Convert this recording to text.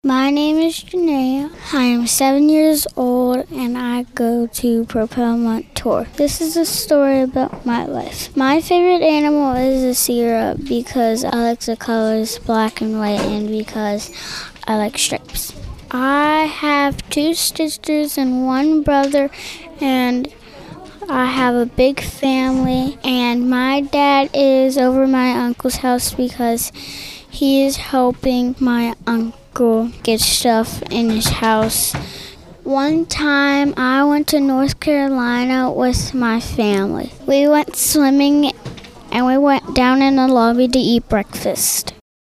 My name is Janaea. I am 7 years old and I go to Propelment Tour. This is a story about my life. My favorite animal is a zebra because I like the colors black and white and because I like stripes. I have 2 sisters and 1 brother, and I have a big family, and my dad is over my uncle's house because he is helping my uncle get stuff in his house. One time I went to North Carolina with my family. We went swimming and we went down in the lobby to eat breakfast.